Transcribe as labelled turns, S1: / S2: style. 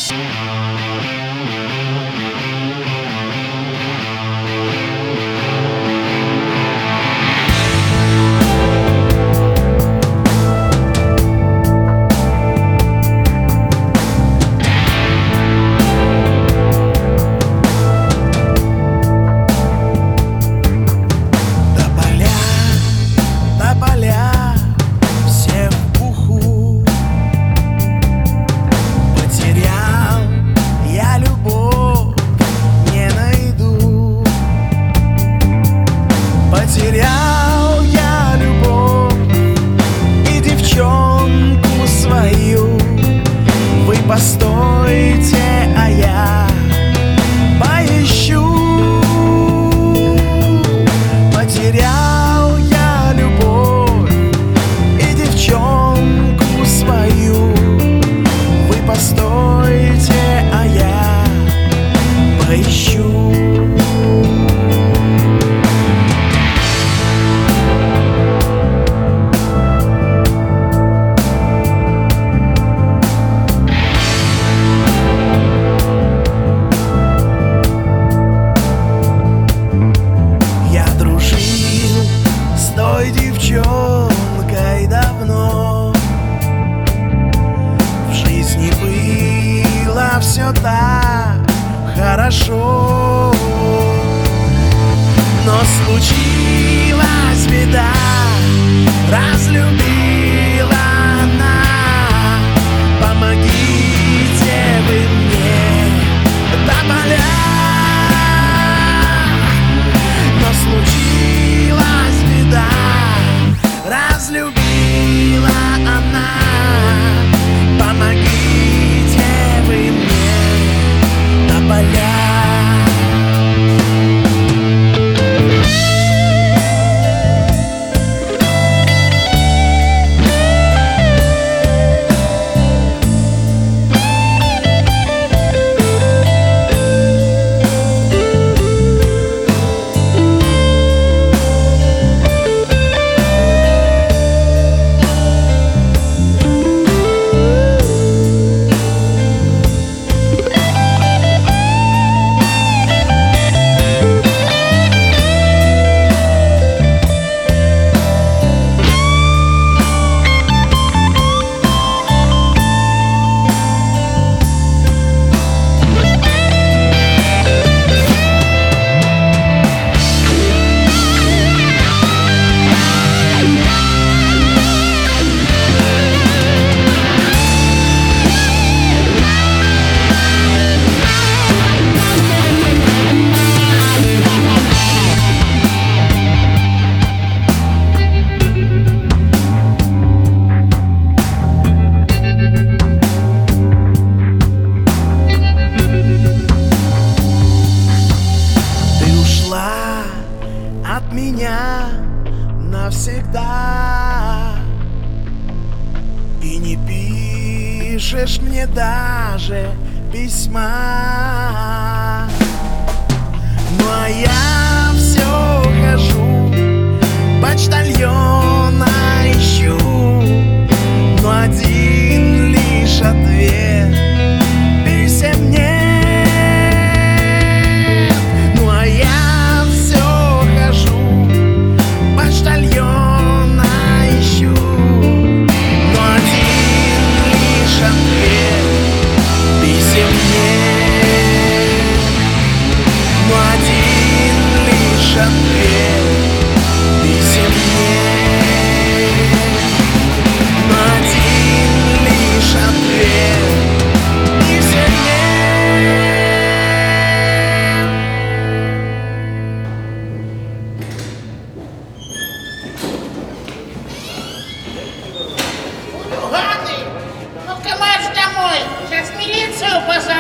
S1: Потерял я любовь и девчонку свою. Вы постойте, а я поищу. Потерял я любовь и девчонку свою. Вы постойте, а я поищу. Девчонкой давно в жизни было все так хорошо, но случилась беда, разлюбила она. Помогите вы мне, тополя. Но случилась беда, разлюбила она. Помогите вы мне, тополя. От меня навсегда, и не пишешь мне даже письма. Ну а я все хожу, почтальона ищу, но один лишь ответ писем нет.
S2: Ну-ка марш домой, сейчас милицию позову.